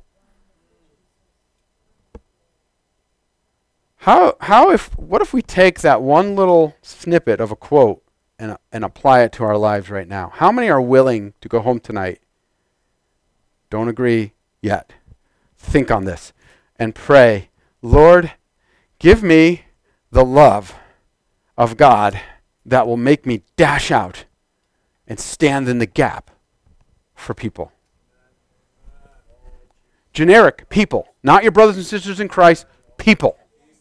What if we take that one little snippet of a quote and apply it to our lives right now? How many are willing to go home tonight? Don't agree yet. Think on this and pray, Lord, give me the love of God that will make me dash out and stand in the gap for people. Generic people, not your brothers and sisters in Christ, people.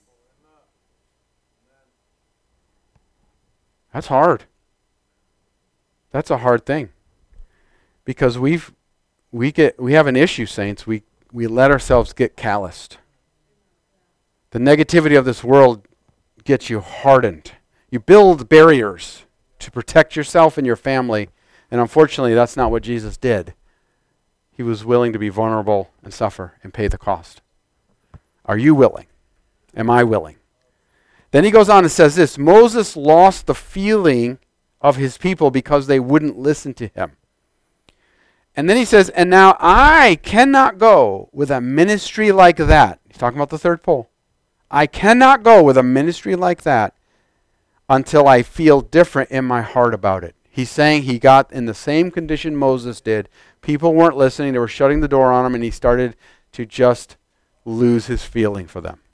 That's hard. That's a hard thing. Because we have an issue, saints. We let ourselves get calloused. The negativity of this world gets you hardened. You build barriers to protect yourself and your family, and unfortunately that's not what Jesus did. He was willing to be vulnerable and suffer and pay the cost. Are you willing? Am I willing? Then he goes on and says this, Moses lost the feeling of his people because they wouldn't listen to him. And then he says, and now I cannot go with a ministry like that. He's talking about the third pole. I cannot go with a ministry like that until I feel different in my heart about it. He's saying he got in the same condition Moses did. People weren't listening. They were shutting the door on him, and he started to just lose his feeling for them.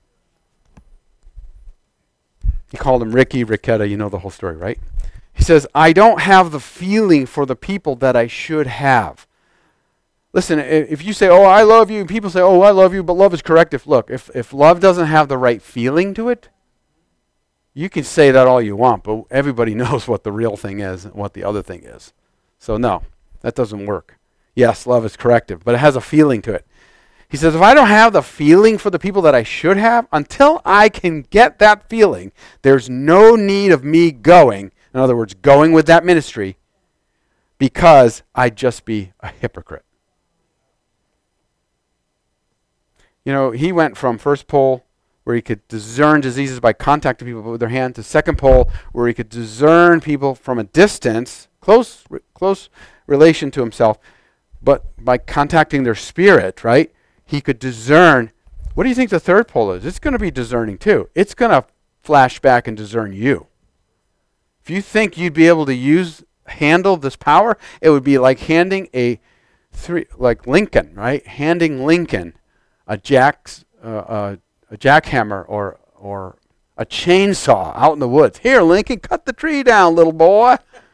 He called him Ricky, Ricketta. You know the whole story, right? He says, I don't have the feeling for the people that I should have. Listen, if you say, oh, I love you, and people say, oh, I love you, but love is corrective. Look, if love doesn't have the right feeling to it, you can say that all you want, but everybody knows what the real thing is and what the other thing is. So no, that doesn't work. Yes, love is corrective, but it has a feeling to it. He says, if I don't have the feeling for the people that I should have, until I can get that feeling, there's no need of me going, in other words, going with that ministry, because I'd just be a hypocrite. You know, he went from first pole, where he could discern diseases by contacting people with their hand, to second pole, where he could discern people from a distance, close relation to himself, but by contacting their spirit, right? He could discern. What do you think the third pole is? It's going to be discerning too. It's going to flash back and discern you. If you think you'd be able to handle this power, it would be like handing like Lincoln, right? Handing Lincoln a jackhammer or a chainsaw out in the woods. Here, Lincoln, cut the tree down, little boy.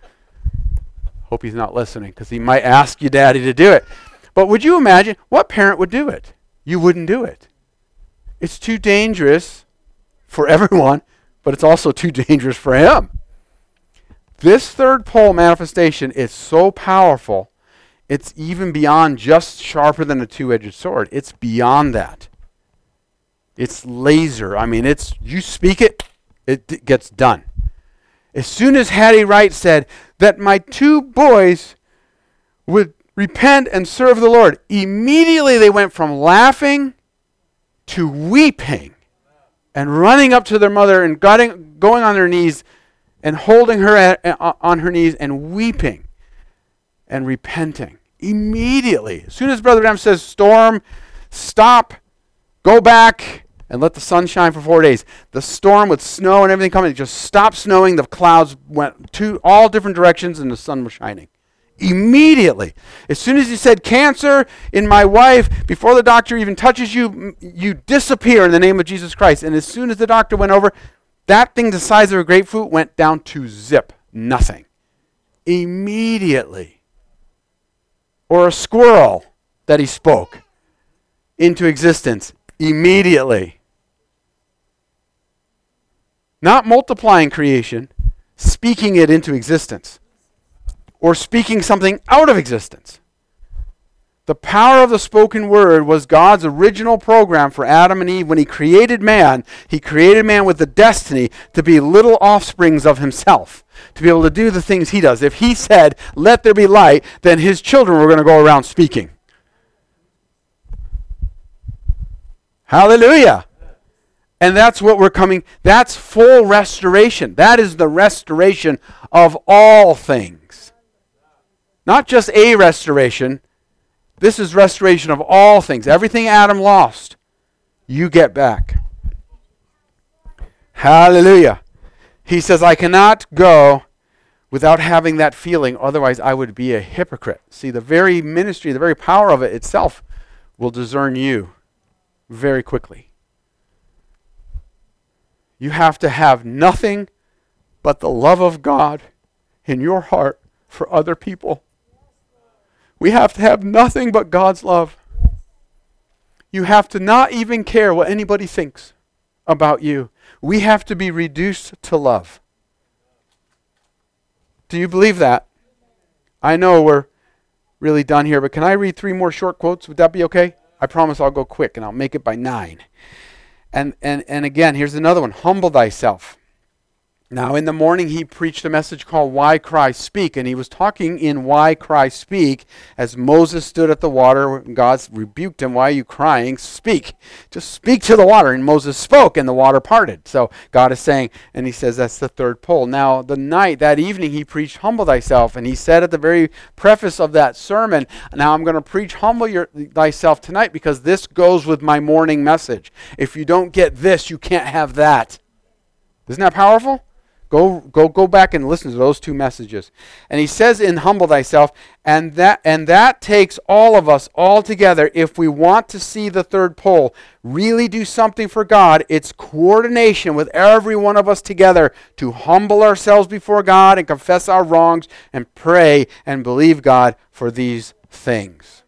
Hope he's not listening, because he might ask you, Daddy, to do it. But would you imagine, what parent would do it? You wouldn't do it. It's too dangerous for everyone, but it's also too dangerous for him. This third pole manifestation is so powerful, it's even beyond just sharper than a two-edged sword. It's beyond that. It's laser. I mean, you speak it, it gets done. As soon as Hattie Wright said that my two boys would repent and serve the Lord, immediately they went from laughing to weeping and running up to their mother and going on their knees and holding her on her knees and weeping and repenting. Immediately. As soon as Brother Branham says, storm, stop, go back, and let the sun shine for 4 days. The storm with snow and everything coming, it just stopped snowing. The clouds went to all different directions, and the sun was shining. Immediately. As soon as he said, cancer in my wife, before the doctor even touches you, you disappear in the name of Jesus Christ. And as soon as the doctor went over, that thing the size of a grapefruit went down to zip. Nothing. Immediately. Or a squirrel that he spoke into existence. Immediately. Not multiplying creation, speaking it into existence. Or speaking something out of existence. The power of the spoken word was God's original program for Adam and Eve. When he created man with the destiny to be little offsprings of himself, to be able to do the things he does. If he said, let there be light, then his children were going to go around speaking. Hallelujah. And that's what that's full restoration. That is the restoration of all things. Not just a restoration. This is restoration of all things. Everything Adam lost, you get back. Hallelujah. He says, I cannot go without having that feeling, otherwise I would be a hypocrite. See, the very ministry, the very power of it itself will discern you very quickly. You have to have nothing but the love of God in your heart for other people. We have to have nothing but God's love. You have to not even care what anybody thinks about you. We have to be reduced to love. Do you believe that? I know we're really done here, but can I read 3 more short quotes? Would that be okay? I promise I'll go quick and I'll make it by 9. And again, here's another one. Humble thyself. Now, in the morning, he preached a message called Why Christ Speak, and he was talking in Why Christ Speak as Moses stood at the water. God rebuked him, why are you crying? Speak. Just speak to the water. And Moses spoke, and the water parted. So God is saying, and he says that's the third pole. Now, that evening, he preached Humble Thyself, and he said at the very preface of that sermon, now I'm going to preach Humble Thyself tonight because this goes with my morning message. If you don't get this, you can't have that. Isn't that powerful? Go back and listen to those two messages. And he says in Humble Thyself, and that takes all of us all together. If we want to see the third pole really do something for God, it's coordination with every one of us together to humble ourselves before God and confess our wrongs and pray and believe God for these things.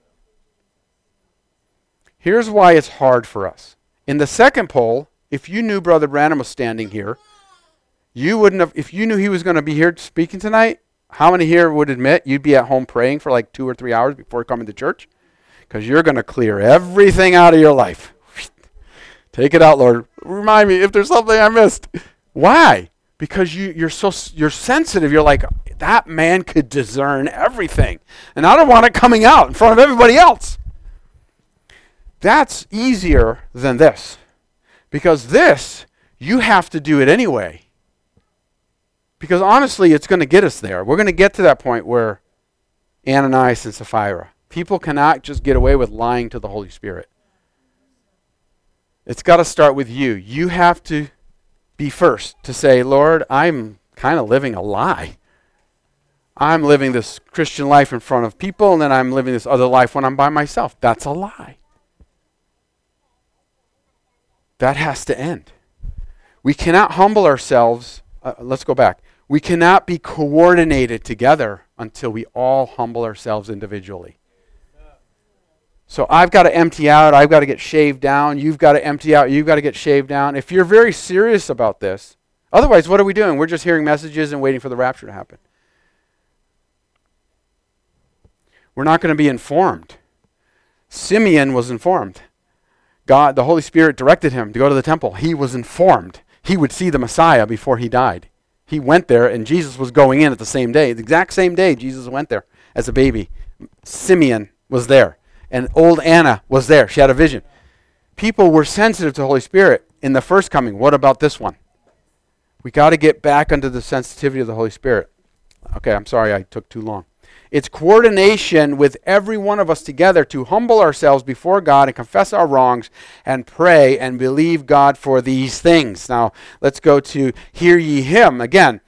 Here's why it's hard for us. In the second pole, if you knew Brother Branham was standing here, you wouldn't have, if you knew he was going to be here speaking tonight, how many here would admit you'd be at home praying for like 2 or 3 hours before coming to church? Because you're going to clear everything out of your life. Take it out, Lord. Remind me if there's something I missed. Why? Because you're sensitive. You're like, that man could discern everything. And I don't want it coming out in front of everybody else. That's easier than this. Because this, you have to do it anyway. Because honestly, it's going to get us there. We're going to get to that point where Ananias and Sapphira. People cannot just get away with lying to the Holy Spirit. It's got to start with you. You have to be first to say, Lord, I'm kind of living a lie. I'm living this Christian life in front of people, and then I'm living this other life when I'm by myself. That's a lie. That has to end. We cannot humble ourselves. Let's go back. We cannot be coordinated together until we all humble ourselves individually. So I've got to empty out. I've got to get shaved down. You've got to empty out. You've got to get shaved down. If you're very serious about this, otherwise, what are we doing? We're just hearing messages and waiting for the rapture to happen. We're not going to be informed. Simeon was informed. God, the Holy Spirit directed him to go to the temple. He was informed. He would see the Messiah before he died. He went there, and Jesus was going in at the same day. The exact same day Jesus went there as a baby. Simeon was there, and old Anna was there. She had a vision. People were sensitive to the Holy Spirit in the first coming. What about this one? We got to get back under the sensitivity of the Holy Spirit. Okay, I'm sorry I took too long. It's coordination with every one of us together to humble ourselves before God and confess our wrongs and pray and believe God for these things. Now, let's go to Hear Ye Him. Again,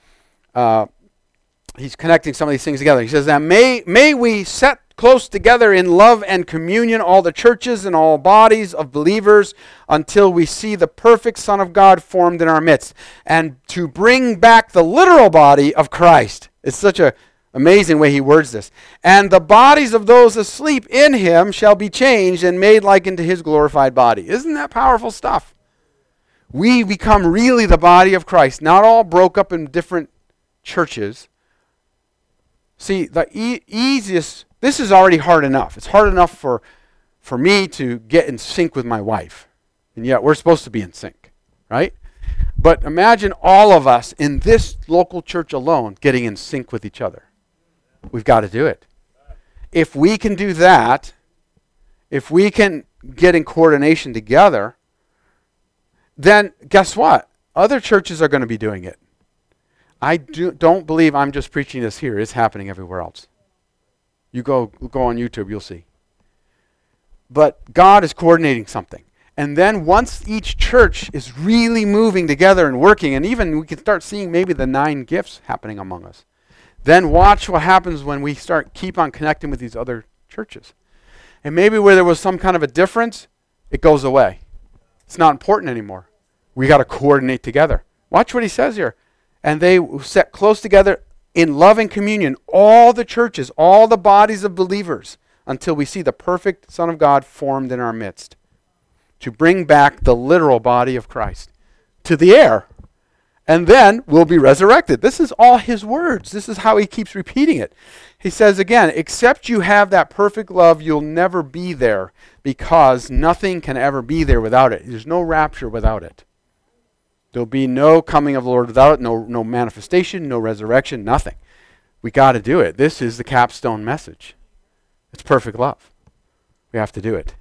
he's connecting some of these things together. He says, and may we set close together in love and communion all the churches and all bodies of believers until we see the perfect Son of God formed in our midst. And to bring back the literal body of Christ. It's such a amazing way he words this. And the bodies of those asleep in him shall be changed and made like unto his glorified body. Isn't that powerful stuff? We become really the body of Christ, not all broke up in different churches. See, the easiest, this is already hard enough. It's hard enough for me to get in sync with my wife. And yet we're supposed to be in sync, right? But imagine all of us in this local church alone getting in sync with each other. We've got to do it. If we can do that, if we can get in coordination together, then guess what? Other churches are going to be doing it. I don't believe I'm just preaching this here. It's happening everywhere else. You go on YouTube, you'll see. But God is coordinating something. And then once each church is really moving together and working, and even we can start seeing maybe the 9 gifts happening among us, then watch what happens when we keep on connecting with these other churches. And maybe where there was some kind of a difference, it goes away. It's not important anymore. We got to coordinate together. Watch what he says here. And they set close together in love and communion, all the churches, all the bodies of believers, until we see the perfect Son of God formed in our midst, to bring back the literal body of Christ to the air. And then we'll be resurrected. This is all his words. This is how he keeps repeating it. He says again, except you have that perfect love, you'll never be there, because nothing can ever be there without it. There's no rapture without it. There'll be no coming of the Lord without it, no manifestation, no resurrection, nothing. We got to do it. This is the capstone message. It's perfect love. We have to do it.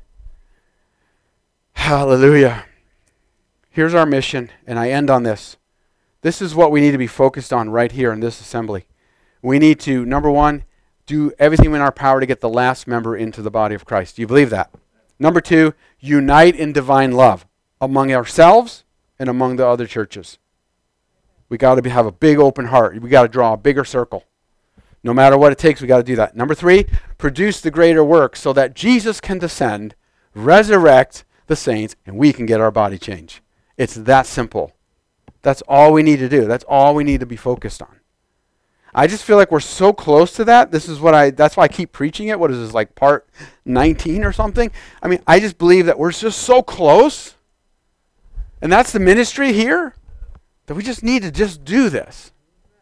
Hallelujah. Here's our mission, and I end on this. This is what we need to be focused on right here in this assembly. We need to, number one, do everything in our power to get the last member into the body of Christ. Do you believe that? Number two, unite in divine love among ourselves and among the other churches. We got to have a big open heart. We got to draw a bigger circle. No matter what it takes, we got to do that. Number three, produce the greater work so that Jesus can descend, resurrect the saints, and we can get our body changed. It's that simple. That's all we need to do. That's all we need to be focused on. I just feel like we're so close to that. That's why I keep preaching it. What is this, like part 19 or something? I mean, I just believe that we're just so close. And that's the ministry here, that we just need to just do this.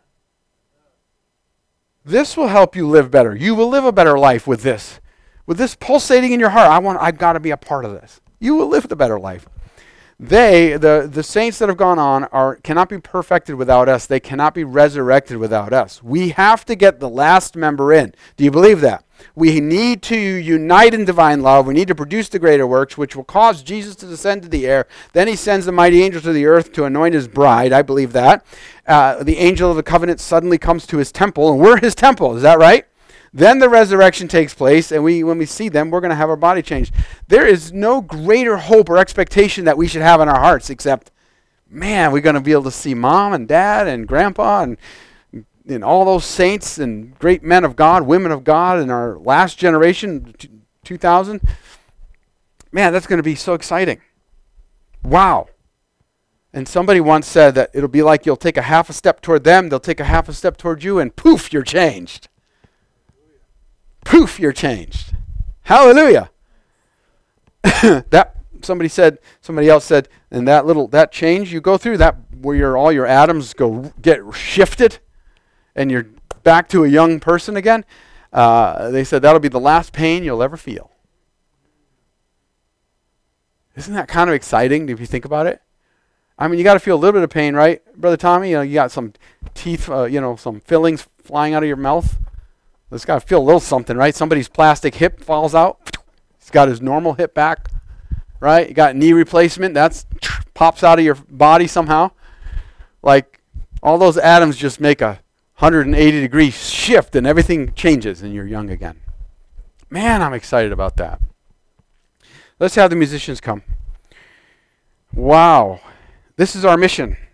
This will help you live better. You will live a better life with this. With this pulsating in your heart, I've got to be a part of this. You will live the better life. The saints that have gone on cannot be perfected without us. They cannot be resurrected without us. We have to get the last member in. Do you believe that? We need to unite in divine love. We need to produce the greater works, which will cause Jesus to descend to the air. Then he sends the mighty angel to the earth to anoint his bride. I believe that. The angel of the covenant suddenly comes to his temple, and we're his temple. Is that right? Then the resurrection takes place, and when we see them, we're going to have our body changed. There is no greater hope or expectation that we should have in our hearts except, man, we're going to be able to see mom and dad and grandpa and all those saints and great men of God, women of God in our last generation, 2000. Man, that's going to be so exciting. Wow. And somebody once said that it'll be like you'll take a half a step toward them, they'll take a half a step toward you, and poof, you're changed. Poof, you're changed. Hallelujah. Somebody else said, and that change you go through, that where all your atoms get shifted, and you're back to a young person again. They said that'll be the last pain you'll ever feel. Isn't that kind of exciting if you think about it? I mean, you got to feel a little bit of pain, right, Brother Tommy? You got some teeth, some fillings flying out of your mouth. It's got to feel a little something, right? Somebody's plastic hip falls out. He's got his normal hip back, right? You got knee replacement. That's pops out of your body somehow. Like all those atoms just make a 180-degree shift and everything changes and you're young again. Man, I'm excited about that. Let's have the musicians come. Wow. This is our mission.